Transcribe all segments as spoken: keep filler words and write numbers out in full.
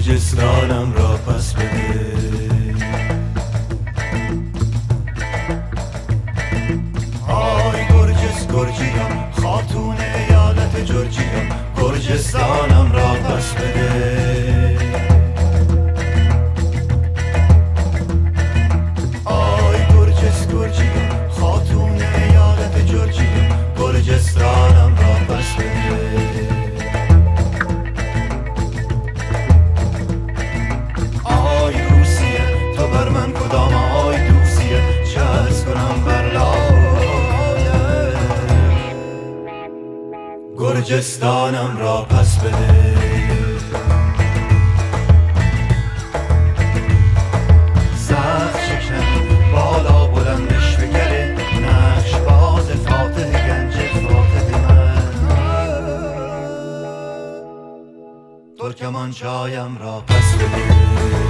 گرجستانم را پس بده. آی گرجس گرجیا خاتون ایالت جورجیا، گرجستانم را پس بده. آی گرجس گرجیا خاتون ایالت جورجیا، گرجستانم را پس بده. آی روسیه تو بر من کدام آی دوسیه، چه عرض کنم بر لاله، گرجستانم را پس بده. سخت شکن بالا بلندش بگره، نقش باز فاتح گنج فاتح من، ترکمانچایم را پس بده.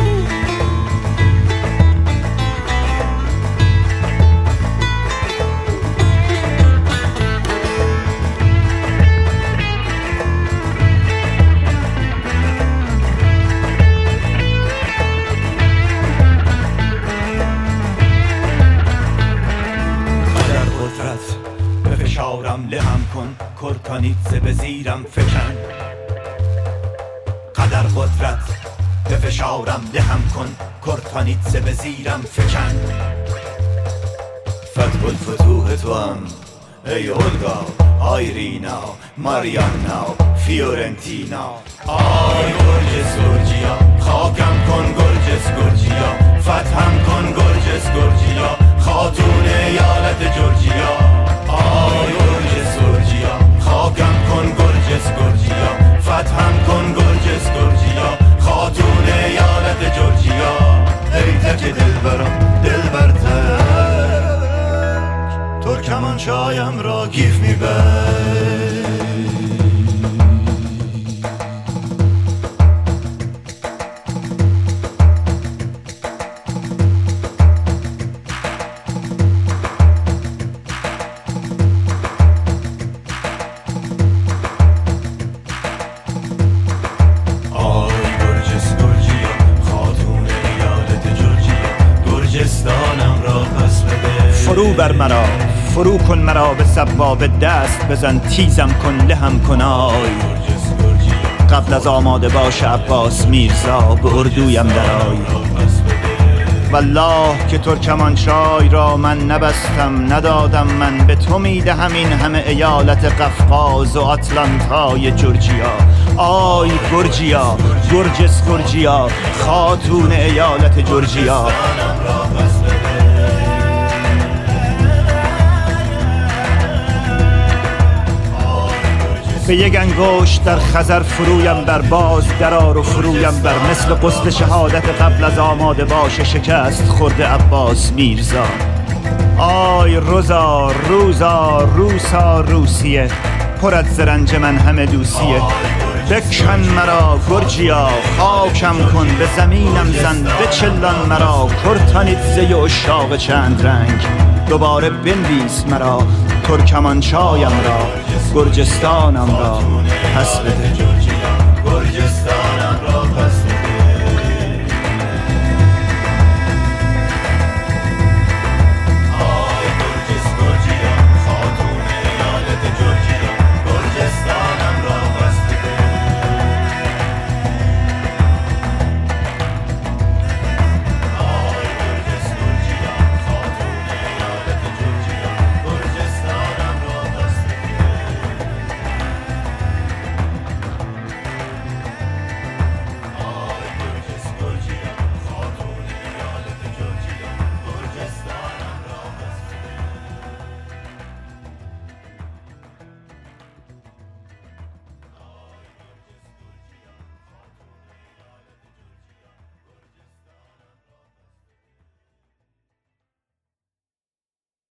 به فشارم لهم کن، کرکانیتزه به زیرم فکن. قدر قدرت به فشارم لهم کن، کرکانیتزه به زیرم فکن. فتح الفتوح تو هم ای اولگا، آیرینا، ماریانا، فیورنتینا. آی گرجس گرجیا خاکم کن گرجس گرجیا، فتحم کن گرجس گرجیا، خاتون ایالت جورجیا. آی گرجس گرجیا خاکم کن گرجس گرجیا، فتحم کن گرجس گرجیا، خاتون ایالت جورجیا. ای تک دلبرم دلبر تک، ترکمانچایم را گیف میبر. فرو بر مرا فرو کن مرا به سبابه، دست بزن تیزم کن لهم کن. آی قبل از آماده باش عباس میرزا، به اردویم درآی. والله که ترکمانچای را من نبستم، ندادم من به تو میدهم این همه ایالت قفقاز و آتلانتای جورجیا. آی گرجیا گرجس گرجیا خاتون ایالت جورجیا. به یک انگشت در خزر فرویم بر، باز درار و فرویم بر، مثل غسل شهادت قبل از آماده باش شکست خورده عباس میرزا. آی روزا روزا روسا روسیه، پر از زرنج من همه دوسیه. بکشن مرا گرجیا خاکم کن، به زمینم زن بچلان مرا، کرکانیتزه اشاق چند رنگ. دوباره بنویس مرا ترکمانچایم را، گرجستانم را پس بده.